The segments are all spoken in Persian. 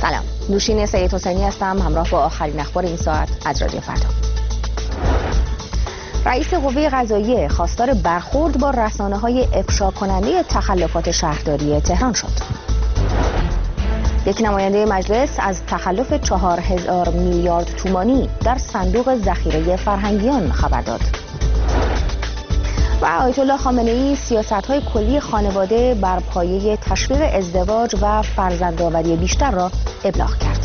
سلام، نوشین سید حسینی هستم، همراه با آخرین اخبار این ساعت از رادیو فردا. رئیس قوه قضاییه خواستار برخورد با رسانه‌های افشا کننده تخلفات شهرداری تهران شد. یک نماینده مجلس از تخلف 4000 میلیارد تومانی در صندوق ذخیره فرهنگیان خبر داد. و آیت الله خامنه‌ای سیاست‌های کلی خانواده بر پایه تشویق ازدواج و فرزندآوری بیشتر را ابلاغ کرد.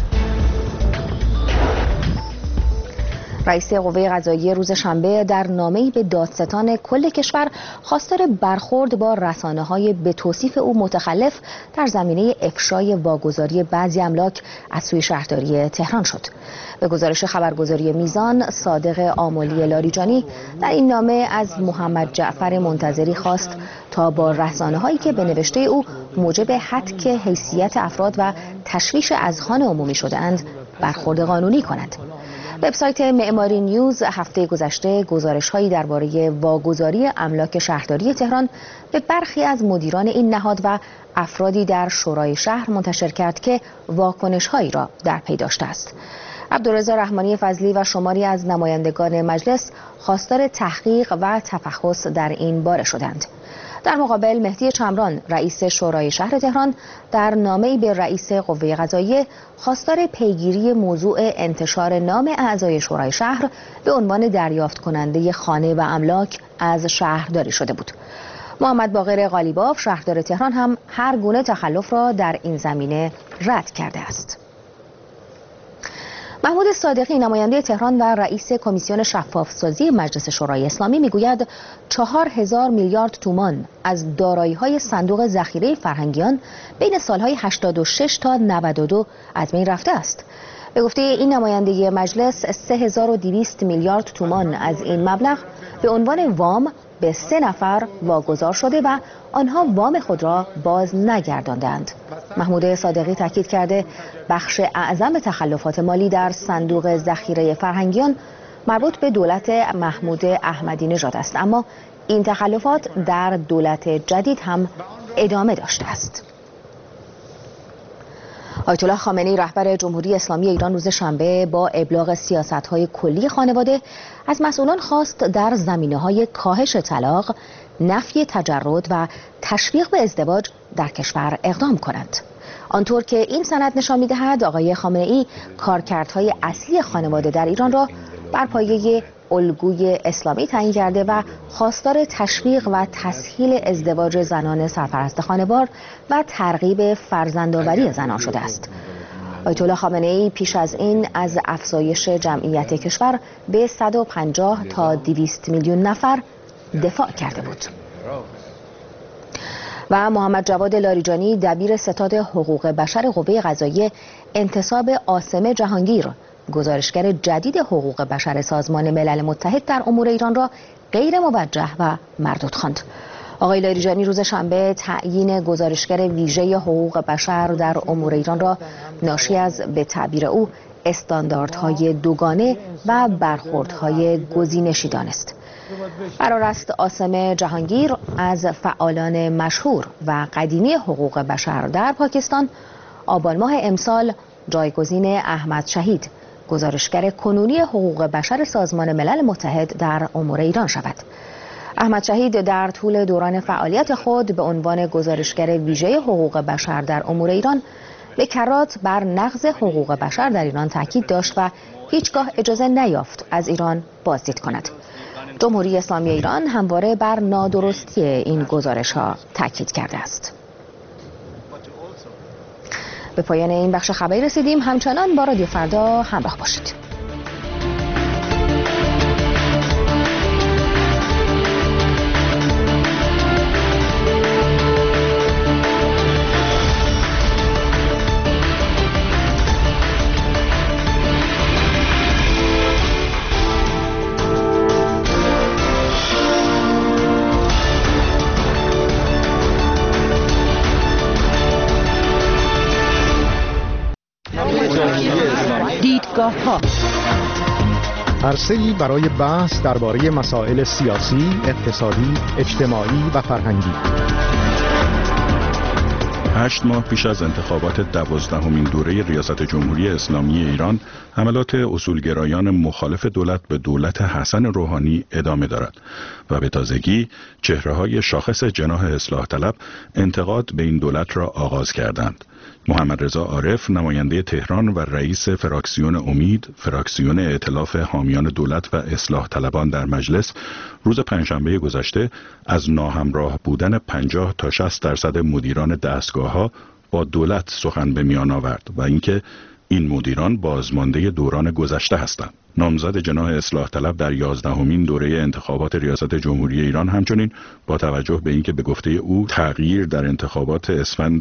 رئیس قوه قضاییه روز شنبه در نامه‌ای به دادستان کل کشور خواستار برخورد با رسانه‌های به توصیف او متخلف در زمینه افشای واگذاری بعضی املاک از سوی شهرداری تهران شد. به گزارش خبرگزاری میزان، صادق آملی لاریجانی در این نامه از محمد جعفر منتظری خواست تا با رسانه‌هایی که به نوشته او موجب هتک حیثیت افراد و تشویش اذهان عمومی شده‌اند برخورد قانونی کند. وبسایت معماری نیوز هفته گذشته گزارش‌هایی درباره واگذاری املاک شهرداری تهران به برخی از مدیران این نهاد و افرادی در شورای شهر منتشر کرد که واکنش‌هایی را در پی داشته است. عبدالرضا رحمانی فضلی و شماری از نمایندگان مجلس خواستار تحقیق و تفحص در این باره شدند. در مقابل مهدی چمران رئیس شورای شهر تهران در نامه‌ای به رئیس قوه قضاییه خواستار پیگیری موضوع انتشار نام اعضای شورای شهر به عنوان دریافت کننده خانه و املاک از شهرداری شده بود. محمد باقر قالیباف شهردار تهران هم هر گونه تخلف را در این زمینه رد کرده است. محمود صادقی نماینده تهران و رئیس کمیسیون شفاف‌سازی مجلس شورای اسلامی میگوید 4000 میلیارد تومان از دارایی‌های صندوق ذخیره فرهنگیان بین سالهای 86 تا 92 از بین رفته است. به گفته این نماینده مجلس 3200 میلیارد تومان از این مبلغ به عنوان وام به 3 نفر واگذار شده و آنها وام خود را باز نگرداندند. محمود صادقی تاکید کرده بخش اعظم تخلفات مالی در صندوق ذخیره فرهنگیان مربوط به دولت محمود احمدی نژاد است، اما این تخلفات در دولت جدید هم ادامه داشته است. آیت الله خامنه‌ای رهبر جمهوری اسلامی ایران روز شنبه با ابلاغ سیاست‌های کلی خانواده از مسئولان خواست در زمینه‌های کاهش طلاق، نفی تجرد و تشویق به ازدواج در کشور اقدام کنند. آنطور که این سند نشان می‌دهد آقای خامنه‌ای کارکردهای اصلی خانواده در ایران را بر پایه الگوی اسلامی تعیین کرده و خواستار تشویق و تسهیل ازدواج زنان سرپرست خانوار و ترغیب فرزندآوری زنان شده است. آیت الله خامنه‌ای پیش از این از افزایش جمعیت کشور به 150 تا 200 میلیون نفر دفاع کرده بود. و محمد جواد لاریجانی دبیر ستاد حقوق بشر قوه قضاییه انتصاب عاصم جهانگیر گزارشگر جدید حقوق بشر سازمان ملل متحد در امور ایران را غیر موجه و مردود خواند. آقای لاریجانی روز شنبه تعیین گزارشگر ویژه حقوق بشر در امور ایران را ناشی از به تعبیر او استانداردهای دوگانه و برخوردهای گزینشی دانست. قرار است عاصم جهانگیر از فعالان مشهور و قدیمی حقوق بشر در پاکستان آبان ماه امسال جایگزین احمد شهید گزارشگر کنونی حقوق بشر سازمان ملل متحد در امور ایران شود. احمد شهید در طول دوران فعالیت خود به عنوان گزارشگر ویژه حقوق بشر در امور ایران به کرات بر نقض حقوق بشر در ایران تاکید داشت و هیچگاه اجازه نیافت از ایران بازدید کند. جمهوری اسلامی ایران همواره بر نادرستی این گزارش‌ها تاکید کرده است. به پایان این بخش خبری رسیدیم. همچنان با رادیو فردا همراه باشید. دیدگاه‌ها عرصه‌ای برای بحث درباره مسائل سیاسی، اقتصادی، اجتماعی و فرهنگی. 8 ماه پیش از انتخابات 12مین دوره ریاست جمهوری اسلامی ایران، حملات اصولگرایان مخالف دولت به دولت حسن روحانی ادامه دارد و به تازگی چهره‌های شاخص جناح اصلاح طلب انتقاد به این دولت را آغاز کردند. محمد رضا عارف، نماینده تهران و رئیس فراکسیون امید، فراکسیون ائتلاف حامیان دولت و اصلاح طلبان در مجلس، روز پنجشنبه گذشته از ناهمراه بودن 50 تا 60% مدیران دستگاه‌ها با دولت سخن به میان آورد و اینکه این مدیران بازمانده دوران گذشته هستند. نامزد جناح اصلاح طلب در 11مین دوره انتخابات ریاست جمهوری ایران همچنین با توجه به اینکه به گفته او تغییر در انتخابات اسفند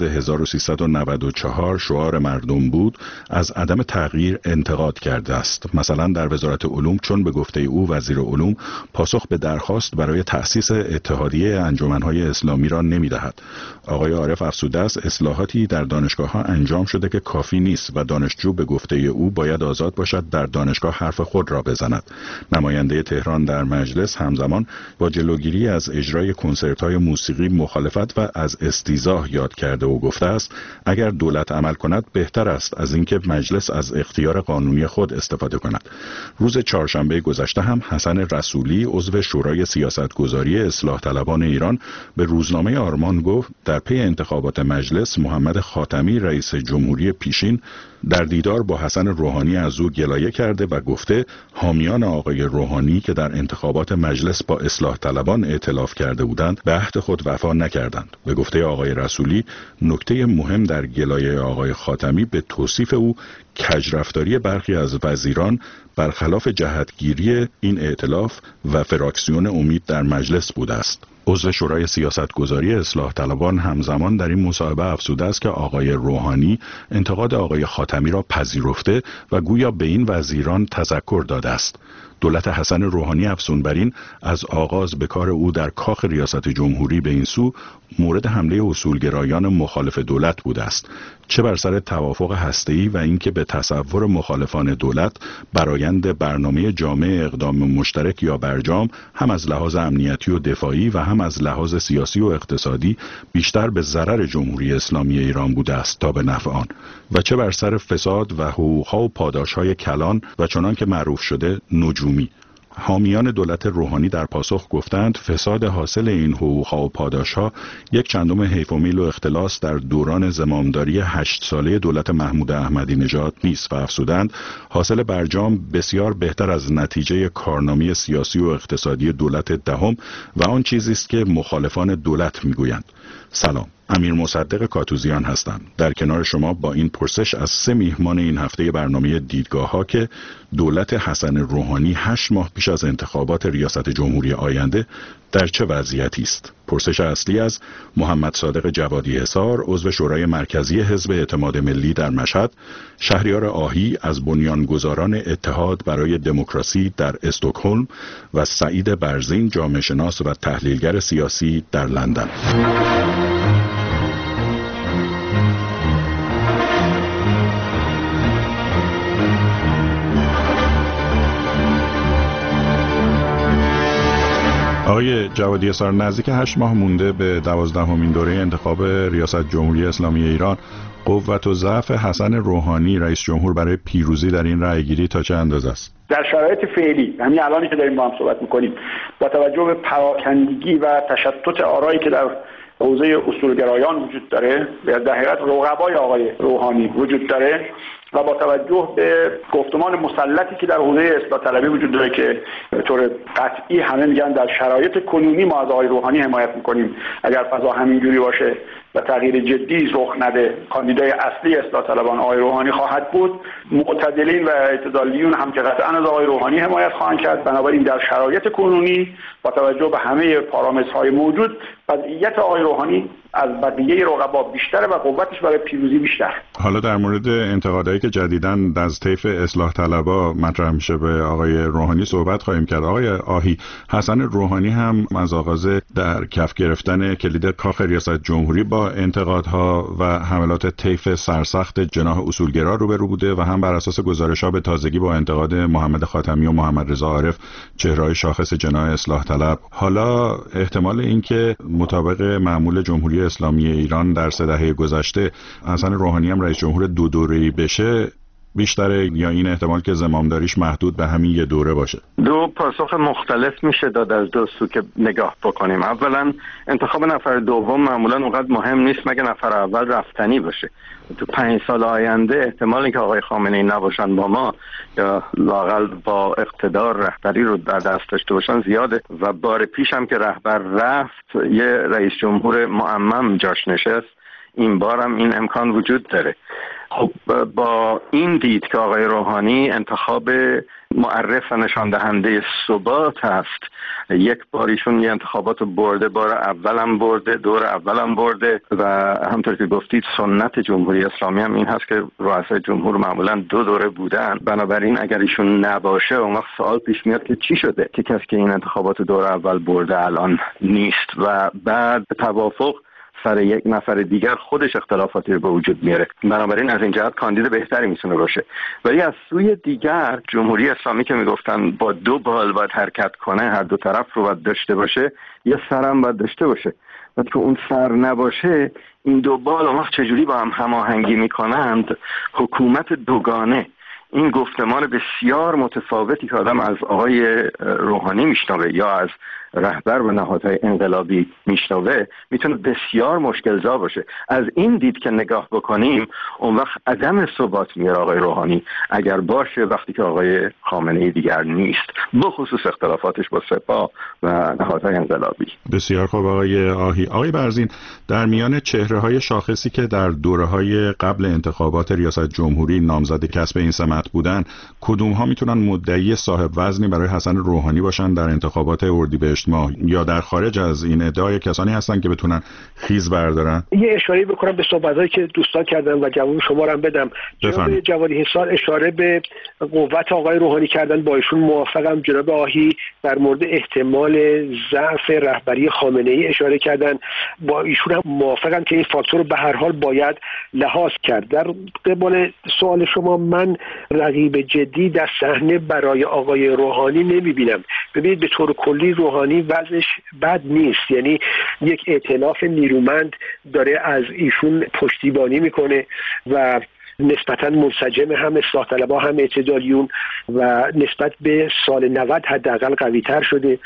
1394 شعار مردم بود، از عدم تغییر انتقاد کرده است. مثلا در وزارت علوم، چون به گفته او وزیر علوم پاسخ به درخواست برای تأسیس اتحادیه انجمن‌های اسلامی را نمی‌دهد. آقای عارف افزوده است اصلاحاتی در دانشگاه‌ها انجام شده که کافی نیست و دانشجو به گفته او باید آزاد باشد در دانشگاه حرف خود را بزند. نماینده تهران در مجلس همزمان با جلوگیری از اجرای کنسرت‌های موسیقی مخالفت و از استیضاح یاد کرده و گفته است اگر دولت عمل کند بهتر است از اینکه مجلس از اختیار قانونی خود استفاده کند. روز چهارشنبه گذشته هم حسن رسولی، عضو شورای سیاستگذاری اصلاح طلبان ایران، به روزنامه آرمان گفت در پی انتخابات مجلس محمد خاتمی رئیس جمهوری پیشین در دیدار با حسن روحانی از او گلایه کرده و گفته حامیان آقای روحانی که در انتخابات مجلس با اصلاح طلبان ائتلاف کرده بودند به عهد خود وفا نکردند. به گفته آقای رسولی نکته مهم در گلایه آقای خاتمی به توصیف او کجرفتاری برخی از وزیران برخلاف جهتگیری این ائتلاف و فراکسیون امید در مجلس بوده است. عضو شورای سیاستگذاری اصلاح طلبان همزمان در این مصاحبه افزوده است که آقای روحانی انتقاد آقای خاتمی را پذیرفته و گویا به این وزیران تذکر داده است. دولت حسن روحانی افزون بر این از آغاز به کار او در کاخ ریاست جمهوری به این سو مورد حمله اصولگرایان مخالف دولت بوده است، چه بر سر توافق هسته‌ای و اینکه به تصور مخالفان دولت برآیند برنامه جامع اقدام مشترک یا برجام هم از لحاظ امنیتی و دفاعی و هم از لحاظ سیاسی و اقتصادی بیشتر به ضرر جمهوری اسلامی ایران بوده است تا به نفع آن، و چه بر سر فساد و حقوق‌ها و پاداش‌های کلان و چنان که معروف شده نجومی. حامیان دولت روحانی در پاسخ گفتند فساد حاصل این حقوق‌ها و پاداش‌ها یک چندم حیف و میل و اختلاس در دوران زمامداری 8 ساله دولت محمود احمدی نژاد نیست و افزودند حاصل برجام بسیار بهتر از نتیجه کارنامه سیاسی و اقتصادی دولت دهم و آن چیزی است که مخالفان دولت میگویند. سلام، امیر مصدق کاتوزیان هستم. در کنار شما با این پرسش از 3 میهمان این هفته برنامه دیدگاه ها که دولت حسن روحانی 8 ماه پیش از انتخابات ریاست جمهوری آینده در چه وضعیتی است. پرسش اصلی از محمد صادق جوادی حصار، عضو شورای مرکزی حزب اعتماد ملی در مشهد، شهریار آهی از بنیانگذاران اتحاد برای دموکراسی در استکهلم و سعید برزین، جامعه شناس و تحلیلگر سیاسی در لندن. آقای جوادی حصار، نزدیک 8 ماه مونده به 12مین دوره انتخاب ریاست جمهوری اسلامی ایران. قوت و ضعف حسن روحانی رئیس جمهور برای پیروزی در این رأیگیری تا چه اندازه است؟ در شرایط فعلی، همین الانی که داریم با هم صحبت می‌کنیم، با توجه به پراکندگی و تشتت آرایی که در حوزه اصولگرایان وجود داره، در حقیقت رقبای آقای روحانی وجود داره و با توجه به گفتمان مسلطی که در حوزه اصلاح طلبی وجود داره که به طور قطعی همه میگن در شرایط کنونی ما از آقای روحانی حمایت میکنیم، اگر فضا همینجوری باشه و تغییر جدی رخ نده کاندیدای اصلی اصلاح طلبان آقای روحانی خواهد بود. معتدلین و اعتدالیون هم که قطعا از آقای روحانی حمایت خواهند کرد. بنابراین در شرایط کنونی با توجه به همه پارامترهای موجود وضعیت آقای روحانی از بقیه رقبا بیشتره و قوتش برای پیروزی بیشتر. حالا در مورد انتقادایی که جدیداً از طیف اصلاح طلبا مطرح میشه به آقای روحانی صحبت خواهیم کرد. آقای آهی، حسن روحانی هم از آغاز در کف گرفتن کلید کاخ ریاست جمهوری با با انتقادها و حملات طیف سرسخت جناح اصولگرا روبرو بوده و هم بر اساس گزارش‌ها به تازگی با انتقاد محمد خاتمی و محمد رضا عارف چهره‌های شاخص جناح اصلاح طلب. حالا احتمال اینکه مطابق معمول جمهوری اسلامی ایران در 3 دهه گذشته حسن روحانی هم رئیس جمهور 2 دوره‌ای بشه بیشتره یا این احتمال که زمامداریش محدود به همین 1 دوره باشه؟ 2 پاسخ مختلف میشه داد از 2 سو که نگاه بکنیم. اولا انتخاب نفر دوم معمولا اونقدر مهم نیست مگه نفر اول رفتنی باشه. تو 5 سال آینده احتمال اینکه آقای خامنه‌ای نباشن با ما یا لااقل با اقتدار رهبری رو در دست داشته باشن زیاده و بار پیش هم که رهبر رفت یه رئیس جمهور معمم جاش نشست، این بار هم این امکان وجود داره. خب با این دید که آقای روحانی انتخاب معرف و نشان دهنده ثبات هست، یک باریشون یه انتخابات برده، بار اولم برده، دور اولم برده و همطور که گفتید سنت جمهوری اسلامی هم این هست که رؤسای جمهور معمولا 2 دوره بودن. بنابراین اگر ایشون نباشه اون وقت سوال پیش میاد که چی شده که کسی که این انتخابات دور اول برده الان نیست و بعد توافق سر یک نفر دیگر خودش اختلافاتی رو به وجود میاره. بنابراین از این جهت کاندید بهتری میتونه باشه. ولی از سوی دیگر جمهوری اسلامی که میگفتن با 2 بال باید حرکت کنه، هر 2 طرف رو باید داشته باشه، یه سرم باید داشته باشه. و که اون سر نباشه این 2 بال اون وقت چجوری با هم هماهنگی میکنند؟ حکومت دوگانه، این گفتمان بسیار متفاوتی که آدم از آقای روحانی میشنوه یا از رهبر و نهادهای انقلابی میشنوه میتونه بسیار مشکل‌زا باشه. از این دید که نگاه بکنیم اون وقت عدم ثبات میاره آقای روحانی اگر باشه وقتی که آقای خامنه‌ای دیگر نیست، بخصوص اختلافاتش با سپاه و نهادهای انقلابی. بسیار خوب آقای آهی. آقای برزین، در میان چهره‌های شاخصی که در دوره‌های قبل انتخابات ریاست جمهوری نامزد کسب این سمت بودن، کدوم ها میتونن مدعی صاحب وزنی برای حسن روحانی باشن در انتخابات اردیبهشت ماه، یا در خارج از این ادعای کسانی هستن که بتونن خیز بردارن؟ یه اشاره بکنم به صحبتایی که دوستان کردن و جواب شما رو هم بدم. جناب جوادی حسار اشاره به قوت آقای روحانی کردن، با ایشون موافقم. جناب آهی در مورد احتمال ضعف رهبری خامنه‌ای اشاره کردن، با ایشون هم موافقم که این فاکتور رو به هر حال باید لحاظ کرد. در قبال سوال شما، من رقیب جدی در صحنه برای آقای روحانی نمیبینم. ببینید به طور کلی روحانی وضعش بد نیست، یعنی یک ائتلاف نیرومند داره از ایشون پشتیبانی میکنه و نسبتاً منسجم، هم اصلاح طلبها هم اعتدالیون، و نسبت به سال 90 حداقل قوی‌تر شده.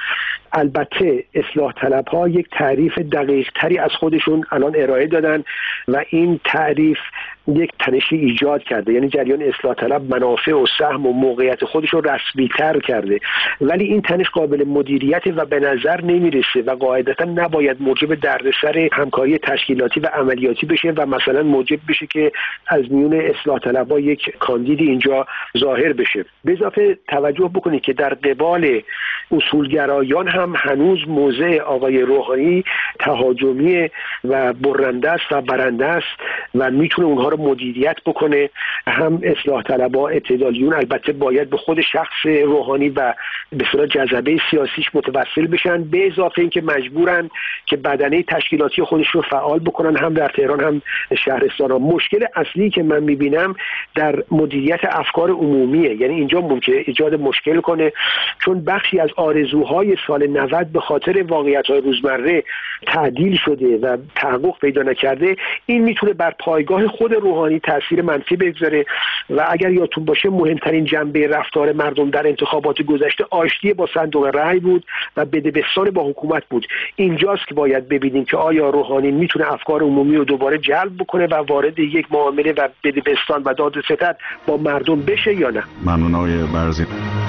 البته اصلاح طلبها یک تعریف دقیق تری از خودشون الان ارائه دادن و این تعریف یک تنشی ایجاد کرده، یعنی جریان اصلاح طلب منافع و سهم و موقعیت خودش رو رسمی تر کرده، ولی این تنش قابل مدیریت و به نظر نمیرسه و قاعدتا نباید موجب دردسر همکاری تشکیلاتی و عملیاتی بشه و مثلا موجب بشه که از میون اصلاح طلبها یک کاندیدی اینجا ظاهر بشه. به اضافه توجه بکنید که در قبال اصولگرایان هم هنوز موضع آقای روحانی تهاجمی و برنده است و برنده است و میتونه اونها رو مدیریت بکنه. هم اصلاح طلبها، اعتدالیون البته باید به خود شخص روحانی و به اصطلاح جذبه سیاسیش متوسل بشن، به اضافه اینکه مجبورن که بدنه تشکیلاتی خودش رو فعال بکنن، هم در تهران هم شهرستان ها. مشکل اصلی که من میبینم در مدیریت افکار عمومیه، یعنی اینجا ممکنه ایجاد مشکل کنه، چون بخشی از آرزوهای سال 90 به خاطر واقعیت‌های روزمره تعدیل شده و تحقق پیدا نکرده. این میتونه بر پایگاه خود روحانی تاثیر منفی بگذاره و اگر یادتون باشه مهمترین جنبه رفتار مردم در انتخابات گذشته آشتی با صندوق رأی بود و بدبستان با حکومت بود. اینجاست که باید ببینیم که آیا روحانی میتونه افکار عمومی رو دوباره جلب بکنه و وارد یک معامله و بدبستان و داد و ستد با مردم بشه یا نه. ممنون آقای برزین.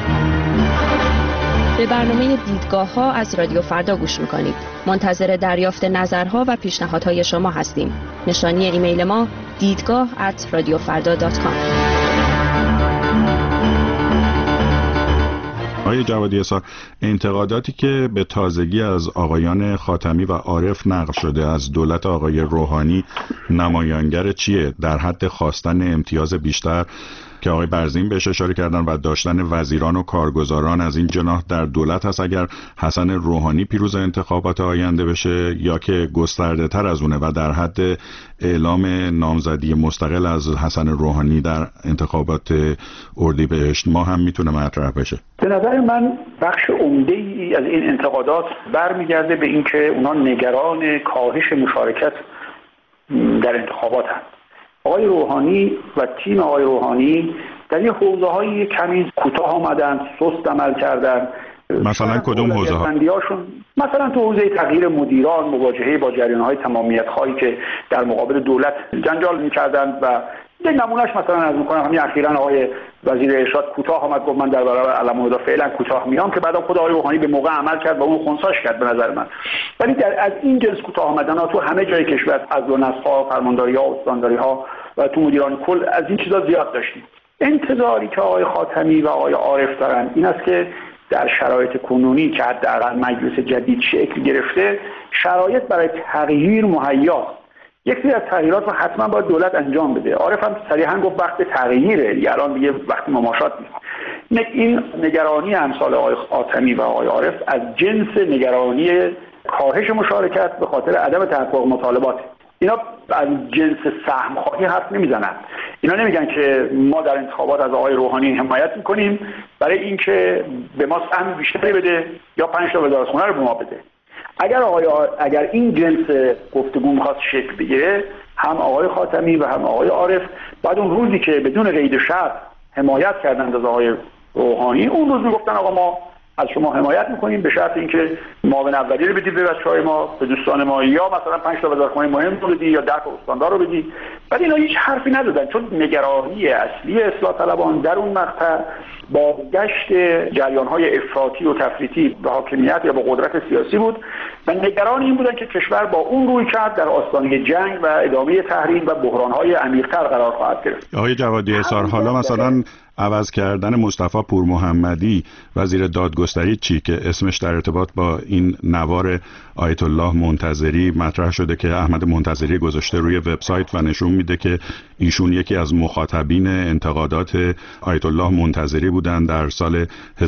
به برنامه دیدگاه ها از رادیو فردا گوش میکنید. منتظر دریافت نظرها و پیشنهادهای شما هستیم. نشانی ایمیل ما دیدگاه@radiofarda.com. آقای جوادی حسار، انتقاداتی که به تازگی از آقایان خاتمی و عارف نقل شده از دولت آقای روحانی نمایانگر چیه؟ در حد خواستن امتیاز بیشتر که آقای برزین بهش اشاره کردن و داشتن وزیران و کارگزاران از این جناح در دولت هست اگر حسن روحانی پیروز انتخابات آینده بشه، یا که گسترده تر از اونه و در حد اعلام نامزدی مستقل از حسن روحانی در انتخابات اردیبهشت ماه هم میتونه مطرح بشه؟ به نظر من بخش عمده‌ای از این انتقادات برمیگرده به اینکه اونا نگران کاهش مشارکت در انتخابات هست. آقای روحانی و تیم آقای روحانی در یه حوزه‌های کمی کوتاه آمدن، سست عمل کردن. مثلا کدوم حوزه ها؟ مثلا تو حوزه تغییر مدیران، مواجهه با جریان‌های تمامیت‌خواهی که در مقابل دولت جنجال می‌کردند و یک نمونهش مثلا از می‌کنم همین اخیراً آقای وزیر ارشاد کوتاه آمد گفت من در برابر علم و هدا فعلا کوتاه میام، که بعدا خود آقای روحانی به موقع عمل کرد و اون خنثیش کرد به نظر من. ولی از این جنس کوتاه آمدن‌ها تو همه جای کشور، از دو نسخ‌ها، فرمانداری‌ها، استانداری‌ها و تو مدیران کل، از این چیزا زیاد داشتیم. انتظاری که آقای خاتمی و آقای عارف دارن این است که در شرایط کنونی که حداقل مجلس جدید شکل گرفته، شرایط برای تغییر مهیاست. یک سری از تغییرات رو حتما باید دولت انجام بده. عارف هم صریحا گفت وقت تغییره، الان دیگه وقت مماشات نیست. این نگرانی امثال آقای خاتمی و آقای عارف از جنس نگرانی کاهش مشارکت به خاطر عدم تحقق مطالبات. اینا از جنس سهم خواهی حرف نمیزنن. اینا نمیگن که ما در انتخابات از آقای روحانی حمایت میکنیم برای اینکه به ما سهم بیشتری بده یا 5 تا وزارتخونه رو به ما بده. اگر این جنس گفتگو می‌خواست شکل بگیره، هم آقای خاتمی و هم آقای عارف بعد اون روزی که بدون قید شرط حمایت کردند از آقای روحانی، اون روز میگفتن آقا ما از شما حمایت میکنیم به شرط اینکه معاون اولی رو بدید به بچه‌های ما، به دوستان ما، یا مثلا 5 تا وزارتخونه مهم رو بدید یا 10 تا استاندار رو بدید. ولی اینا هیچ حرفی ندادن، چون نگرانی اصلی اصلاح طلبان در اون مقطع با گشت جریان‌های افراطی و تفریطی به حاکمیت یا به قدرت سیاسی بود و نگران این بودن که کشور با اون رویکرد در آستانه جنگ و ادامه تحریم و بحران‌های عمیق‌تر قرار خواهد گرفت. آقای جوادی احصار، حالا مثلا عوض کردن مصطفی پورمحمدی وزیر دادگستری چی که اسمش در ارتباط با این نوار آیت الله منتظری مطرح شده که احمد منتظری گذاشته روی وبسایت و نشون میده که ایشون یکی از مخاطبین انتقادات آیت الله منتظری بودن در سال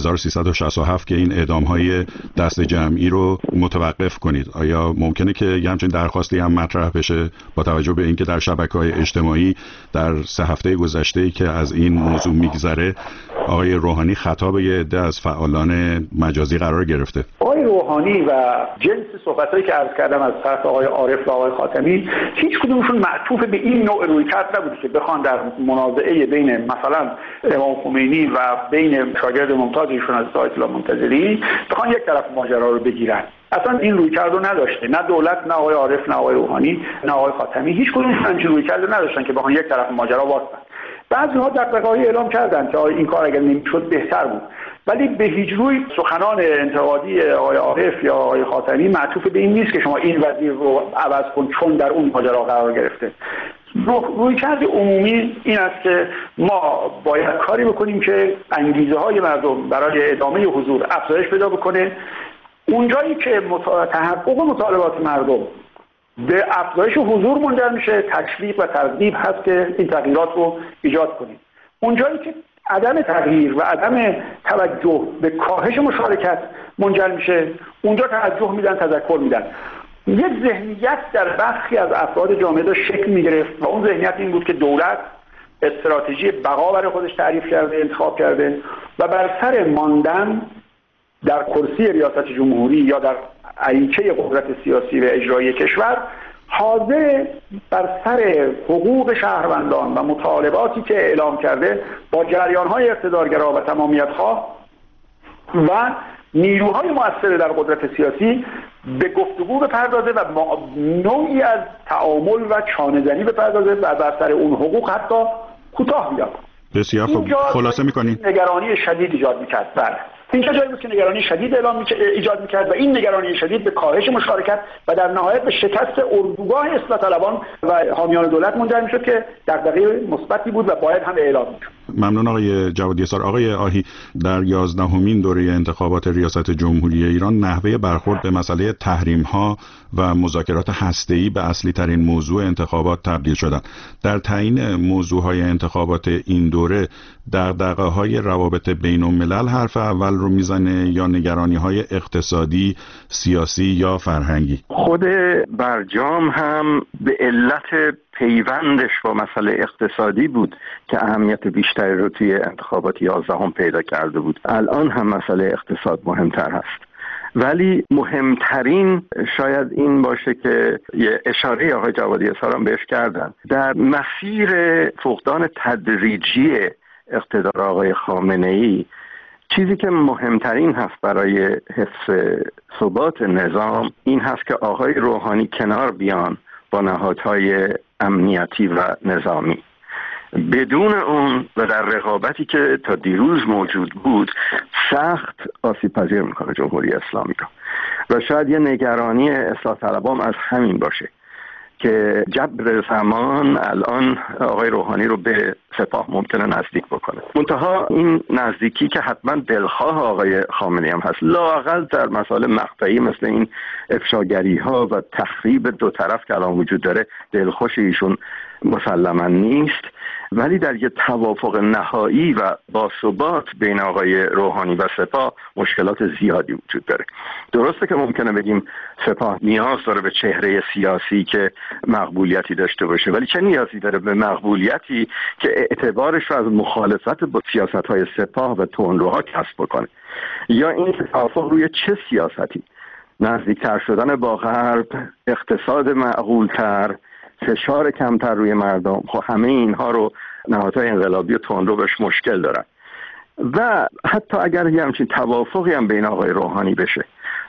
1367 که این اعدام‌های دست جمعی رو متوقف کنید. آیا ممکنه که یه همچین درخواستی هم مطرح بشه با توجه به اینکه در شبکه‌های اجتماعی در 3 هفته گذشته‌ای که از این موضوع میگذره آقای روحانی خطاب یه عده از فعالان مجازی قرار گرفته؟ آقای روحانی و جنس صحبتایی که عرض کردم از طرف آقای عارف و آقای خاتمی هیچ کدومشون معطوف به این نوع رویکرد نبود که بخوان در منازعه بین مثلا امام خمینی و بین شاگرد ممتاز ایشون از آیت الله منتظری بخوان یک طرف ماجرا رو بگیرن. اصلا این رویکرد رو نداشته، نه دولت، نه آقای عارف، نه آقای روحانی، نه آقای خاتمی، هیچ کدومشون همچین رویکرد نداشتن که بخوان یک طرف ماجرا واسطن. بعضی‌ها دغدغه‌ای اعلام کردند که این کار اگر نمی‌شد بهتر بود، ولی به هیچ روی سخنان انتقادی آقای عارف یا آقای خاتمی معطوف به این نیست که شما این وزیر رو عوض کن چون در اون ماجرا قرار گرفته. رویکرد عمومی این است که ما باید کاری بکنیم که انگیزه‌های مردم برای ادامه حضور افزایش پیدا بکنه. اونجایی که تحقق مطالبات مردم به افزایش حضور منجر میشه، تشویق و ترغیب هست که این تغییرات رو ایجاد کنیم. اونجایی که عدم تغییر و عدم توجه به کاهش مشارکت منجر میشه، اونجا توجه میدن، تذکر میدن. یک ذهنیت در برخی از افراد جامعه داشت شکل میگرفت و اون ذهنیت این بود که دولت استراتژی بقا برای خودش تعریف کرده، انتخاب کرده و بر سر ماندن در کرسی ریاست جمهوری یا در عریچه قدرت سیاسی و اجرایی کشور حاضر بر سر حقوق شهروندان و مطالباتی که اعلام کرده با جریان‌های اقتدارگرا و تمامیت‌خواه و نیروهای مؤثر در قدرت سیاسی به گفتگو بپردازه و نوعی از تعامل و چانه‌زنی بپردازه و بر سر اون حقوق حتی کوتاه بیاد. بسیار خوب، خلاصه می‌کنید نگرانی شدید ایجاد می‌کرد. بله، اینجا جایی بود که نگرانی شدید ایجاد می‌کرد و این نگرانی شدید به کاهش مشارکت و در نهایت به شکست اردوگاه اصلاح طلبان و حامیان دولت منجر می‌شد که دغدغه مثبتی بود و باید هم اعلام می‌شد. ممنون آقای جوادی اسار. آقای آهی، در 11مین دوره انتخابات ریاست جمهوری ایران نحوه برخورد به مسئله تحریم‌ها و مذاکرات هسته‌ای به اصلی ترین موضوع انتخابات تبدیل شدند. در تعیین موضوعهای انتخابات این دوره دغدغه‌های روابط بین‌الملل حرف اول رو میزنه یا نگرانی‌های اقتصادی، سیاسی یا فرهنگی؟ خود برجام هم به علت پیوندش با مسئله اقتصادی بود که اهمیت بیشتری رو توی انتخابات 11 پیدا کرده بود. الان هم مسئله اقتصاد مهمتر هست، ولی مهمترین شاید این باشه که یه اشاره آقای جوادی اسار هم بهش کردن. در مسیر فقدان تدریجی اقتدار آقای خامنه‌ای، چیزی که مهمترین هست برای حفظ ثبات نظام این هست که آقای روحانی کنار بیان با نهادهای امنیتی و نظامی. بدون اون و در رقابتی که تا دیروز موجود بود سخت آسیب پذیر میکنه جمهوری اسلامی رو. و شاید یه نگرانی اصلاح طلبام از همین باشه که جبر زمان الان آقای روحانی رو به سپاه ممکنه نزدیک بکنه. منتها این نزدیکی که حتما دلخواه آقای خامنه‌ای هم هست، لااقل در مسائل مقطعی مثل این افشاگری ها و تخریب دو طرف که الان وجود داره دلخوش ایشون مسلما نیست، ولی در یه توافق نهایی و باثبات بین آقای روحانی و سپاه مشکلات زیادی وجود داره. درسته که ممکنه بگیم سپاه نیاز داره به چهره سیاسی که مقبولیتی داشته باشه، ولی چه نیازی داره به مقبولیتی که اعتبارش رو از مخالفت با سیاست‌های سپاه و تندروها کسب بکنه؟ یا این توافق روی چه سیاستی؟ نزدیکتر شدن با غرب، اقتصاد معقولتر، فشار کمتر روی مردم. خب همه اینها رو نهادهای انقلابی و تندرو بهش مشکل دارن. و حتی اگر یه همچین توافقی هم بین آقای روحانی بشه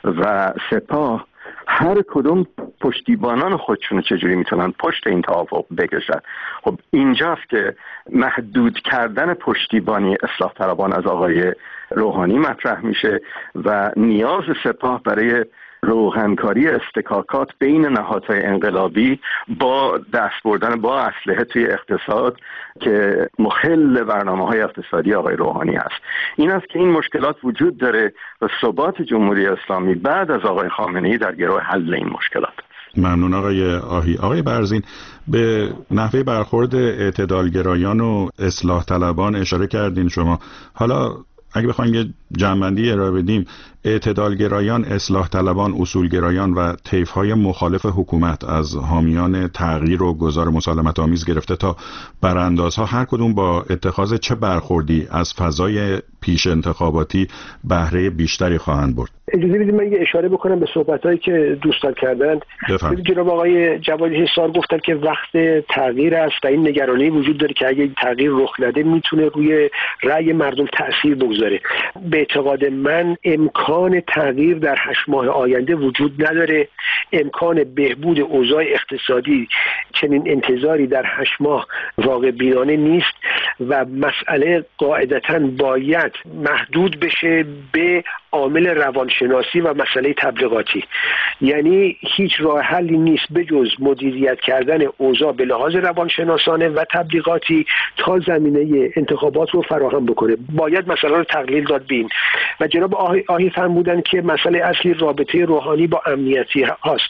و سپاه، هر کدوم پشتیبانان خودشون چجوری میتونن پشت این توافق بکشن؟ خب اینجاست که محدود کردن پشتیبانی اصلاح طلبان از آقای روحانی مطرح میشه و نیاز سپاه برای روغنکاری استکاکات بین نهادهای انقلابی با دست بردن با اسلحه توی اقتصاد که مخل برنامه‌های اقتصادی آقای روحانی است. این است که این مشکلات وجود داره و ثبات جمهوری اسلامی بعد از آقای خامنه‌ای در گرو حل این مشکلات. ممنون آقای آهی. آقای برزین، به نحوه برخورد اعتدالگرایان و اصلاح طلبان اشاره کردین شما. حالا اگه بخوایم یه جمع‌بندی ارائه بدیم، اعتدالگرایان، اصلاح طلبان، اصولگرایان و طیف‌های مخالف حکومت از حامیان تغییر و گذار مسالمت آمیز گرفته تا براندازها، هر کدوم با اتخاذ چه برخوردی از فضای پیش انتخاباتی بهره بیشتری خواهند برد؟ اجازه بدید من یه اشاره بکنم به صحبت‌هایی که دوستان کردند. جناب آقای جوادی حصار گفتن که وقت تغییر است و این نگرانی وجود داره که اگه این تغییر رخ نده میتونه روی رأی مردم تأثیر بگذاره. به اعتقاد من امکان تغییر در 8 ماه آینده وجود نداره. امکان بهبود اوضاع اقتصادی چنین انتظاری در 8 ماه واقع بینانه نیست و مسئله قاعدتاً باید محدود بشه به عامل روانشناسی و مسئله تبلیغاتی. یعنی هیچ راه حلی نیست بجز مدیریت کردن اوضاع به لحاظ روانشناسانه و تبلیغاتی تا زمینه انتخابات رو فراهم بکنه. باید مسئله رو تقلیل داد بین. و جناب آهی فرمودن که مسئله اصلی رابطه روحانی با امنیتی هست.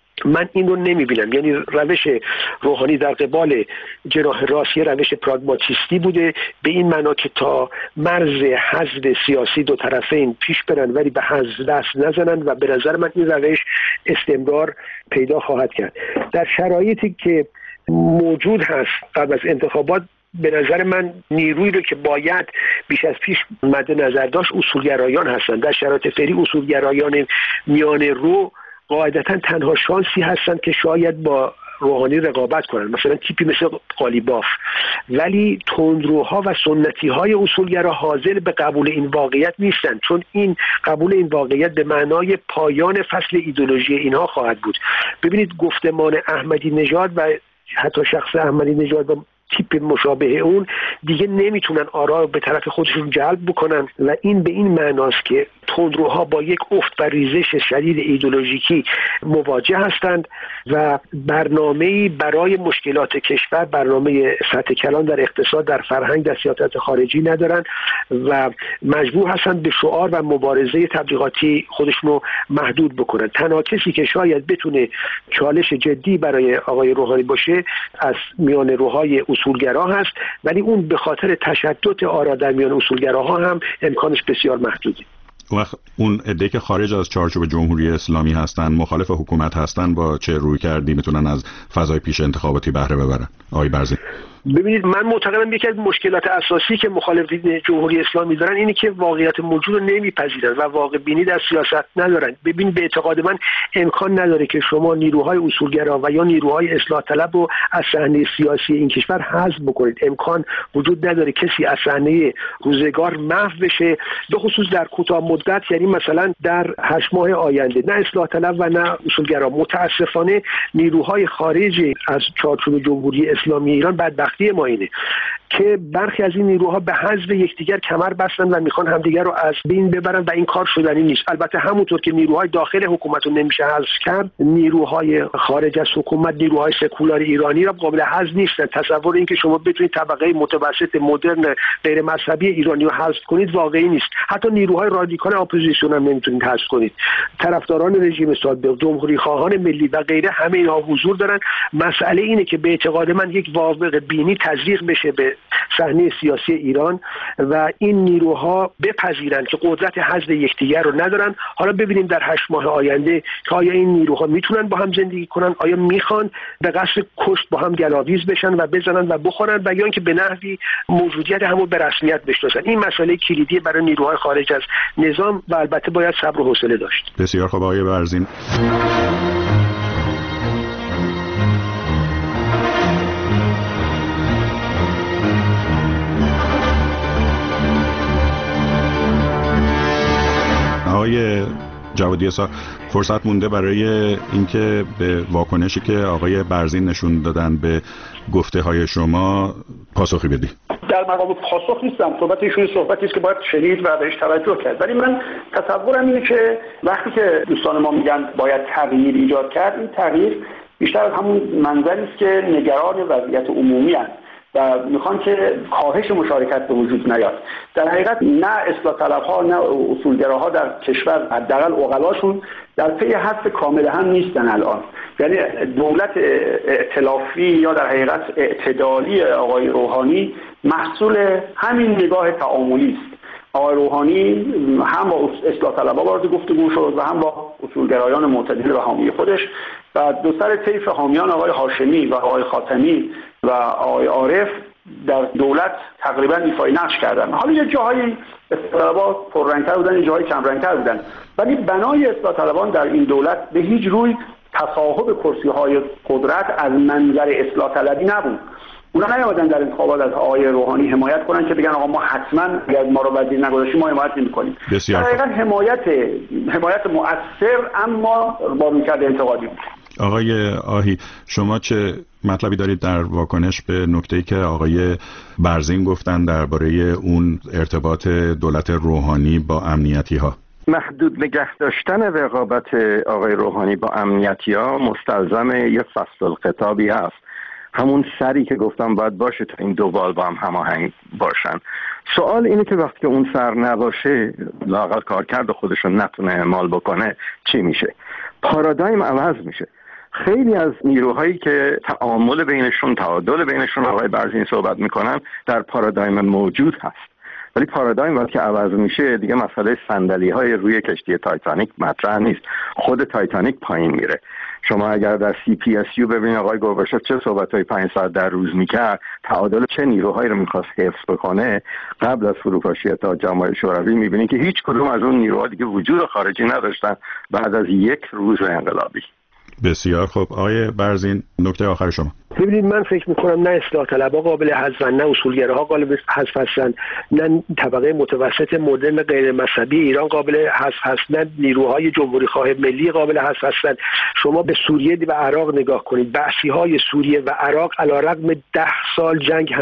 من این رو نمیبینم. یعنی روش روحانی در قبال جناح راست یه روش پراگماتیستی بوده، به این معنا که تا مرز حزب سیاسی دو طرفین پیش برن ولی به حزب دست نزنن و به نظر من این روش استمرار پیدا خواهد کرد. در شرایطی که موجود هست قبل از انتخابات، به نظر من نیرویی رو که باید بیش از پیش مد نظر داشت اصولگرایان هستند. در شرایط فعلی اصولگرایان میانه رو قاعدتا تنها شانسی هستند که شاید با روحانی رقابت کنند، مثلا تیپی مثل قالیباف. ولی تندروها و سنتی های اصولگرا حاضر به قبول این واقعیت نیستند، چون این قبول این واقعیت به معنای پایان فصل ایدئولوژی اینها خواهد بود. ببینید گفتمان احمدی نژاد و حتی شخص احمدی نژاد و تیپ مشابه اون دیگه نمیتونن آرا به طرف خودشون جلب بکنن و این به این معناست که تندروها با یک افت و ریزش شدید ایدئولوژیکی مواجه هستند و برنامه‌ای برای مشکلات کشور، برنامه سطح کلان در اقتصاد، در فرهنگ، در سیاست خارجی ندارند و مجبور هستند به شعار و مبارزه تبلیغاتی خودشونو محدود بکنند. تنها کسی که شاید بتونه چالش جدی برای آقای روحانی باشه از میان روهای اصولگرا هست، ولی اون به خاطر تشدد آرا در میان اصولگراها هم امکانش بسیار محدوده. اون عده‌ای که خارج از چارچوب جمهوری اسلامی هستن، مخالف حکومت هستن، با چه روی کردی میتونن از فضای پیش انتخاباتی بهره ببرن؟ آقای برزین. ببینید، من معتقدم یکی از مشکلات اساسی که مخالفین جمهوری اسلامی دارن اینه که واقعیت موجود رو نمیپذیرن و واقع بینی در سیاست ندارن. ببین، به اعتقاد من امکان نداره که شما نیروهای اصولگرا و یا نیروهای اصلاح طلب رو از صحنه سیاسی این کشور حذف بکنید. امکان وجود نداره کسی از صحنه روزگار محو بشه، به خصوص در کوتاه مدت، یعنی مثلا در 8 ماه آینده. نه اصلاح طلب و نه اصولگرا. متاسفانه نیروهای خارج از چارچوب جمهوری اسلامی ایران بدبختی ما اینه که برخی از این نیروها به حذف یکدیگر کمر بستن و میخوان همدیگر رو از بین ببرن و این کار شدنی نیست. البته همونطور که نیروهای داخل حکومت رو نمیشه حذف کرد، نیروهای خارج از حکومت، نیروهای سکولار ایرانی را قابل حذف نیستن. تصور این که شما بتونید طبقه متوسط مدرن غیر مذهبی ایرانی رو حذف کنید واقعی نیست. حتی نیروهای رادیکال اپوزیسیون هم نمیتونید حذف کنید. طرفداران رژیم سابق، جمهوری خواهان ملی و غیره، همه اینها حضور دارن. مسئله اینه که به اعتقاد من یک واقع بینی تزریق بشه به صحنه سیاسی ایران و این نیروها بپذیرند که قدرت حذف یکدیگر رو ندارن. حالا ببینیم در 8 ماه آینده که آیا این نیروها میتونن با هم زندگی کنن، آیا میخوان به قصد کشت با هم گلاویز بشن و بزنن و بخورن، و یا اینکه به نحوی موجودیت همو به رسمیت بشناسن. این مسئله کلیدی برای نیروهای خارج از نظام و البته باید صبر و حوصله داشت. بسیار خوب آقای برزین. آقای جوادی اسحاق، فرصت مونده برای اینکه به واکنشی که آقای برزین نشون دادن به گفته های شما پاسخی بدی؟ در مقام پاسخ نیستم. صحبت ایشون صحبتی است که باید شنید و بهش توجه کرد، ولی من تصورم اینه که وقتی که دوستان ما میگن باید تغییر ایجاد کرد، این تغییر بیشتر از همون منظری است که نگران وضعیت عمومی هستند و میخوان که کاهش مشارکت به وجود نیاد. در حقیقت نه اصلاح طلبها نه اصولگراها در کشور، حداقل عقلاشون، در پی حذف کامل هم نیستن الان. یعنی دولت ائتلافی یا در حقیقت اعتدالی آقای روحانی محصول همین نگاه تعاملی است. آقای روحانی هم با اصلاح طلبها وارد گفتگو شد و هم با اصولگرایان معتدل و حامی خودش و دو سر طیف حامیان آقای هاشمی و آقای خاتمی و آقای عارف در دولت تقریبا ایفای نقش کردن. حالا یه جاهایی اصلاح طلبها پررنگ‌تر بودن، یه جاهایی کمرنگ‌تر بودن، ولی بنای اصلاح طلبان در این دولت به هیچ روی تصاحب کرسی‌های قدرت از منظر اصلاح طلبی نبود. اونا نیامدن در انتخابات از آقای روحانی حمایت کنن که بگن آقا ما حتما اگر ما رو وزیر نگذاشتیم ما حمایت نمی‌کنیم. در حقیقت حمایت مؤثر اما با رویکرد انتقادی بود. آقای آهی، شما چه مطلبی دارید در واکنش به نکته‌ای که آقای برزین گفتن درباره اون ارتباط دولت روحانی با امنیتی‌ها؟ محدود نگه داشتن رقابت آقای روحانی با امنیتی‌ها مستلزم یک فصل الخطابی هست. همون سری که گفتم باید باشه تا این دو بال با هم هماهنگ باشن. سوال اینه که وقتی که اون سر نباشه، لااقل کارکرد خودش رو نتونه اعمال بکنه، چی میشه؟ پارادایم عوض میشه. خیلی از نیروهایی که تعامل بینشون، تعادل بینشون آقای برزین صحبت میکنن در پارادایم موجود هست، ولی پارادایم وقتی که عوض میشه دیگه مسئله صندلی‌های روی کشتی تایتانیک مطرح نیست، خود تایتانیک پایین میره. شما اگر در CPSU ببینید آقای گورباچوف چه صحبت‌های 5 ساعت در روز میکرد، تعادل چه نیروهایی رو میخواست حفظ بکنه قبل از فروپاشی اتحاد جماهیر شوروی، میبینید که هیچ کدوم از اون نیروها دیگه وجود خارجی نداشتن بعد از یک روز انقلابی. بسیار خوب. آقای برزین، نکته آخر شما. ببینید، من فکر میکنم نه اصلاح طلبها قابل حذفن، نه اصولگراها قابل حذف هستن، نه طبقه متوسط مدرن غیر مذهبی ایران قابل حذف هست، نه نیروهای جمهوری خواه ملی قابل حذف هستن. شما به سوریه و عراق نگاه کنید. بحثی‌های سوریه و عراق علیرغم 10 سال جنگ هنوز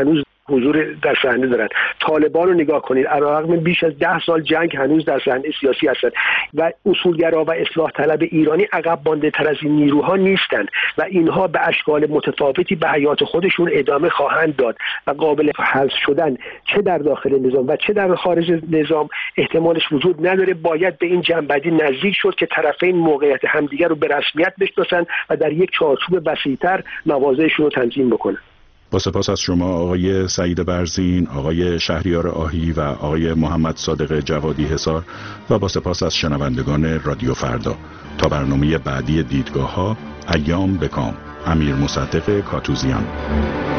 حضور در صحنه دارن. طالبان رو نگاه کنید، علیرغم بیش از 10 سال جنگ هنوز در صحنه سیاسی هستند و اصولگرا و اصلاح طلب ایرانی عقب مانده تر از این نیروها نیستند و اینها به اشکال متفاوتی به حیات خودشون ادامه خواهند داد و قابل حذف شدن چه در داخل نظام و چه در خارج نظام احتمالش وجود نداره. باید به این جنبندی نزدیک شد که طرفین موقعیت همدیگر رو به رسمیت بشناسن و در یک چارچوب وسیع‌تر مواضعشون رو تنظیم بکنن. با سپاس از شما آقای سعید برزین، آقای شهریار آهی و آقای محمد صادق جوادی حصار و با سپاس از شنوندگان رادیو فردا. تا برنامه بعدی دیدگاه‌ها، ایام بکام. امیر مصدق کاتوزیان.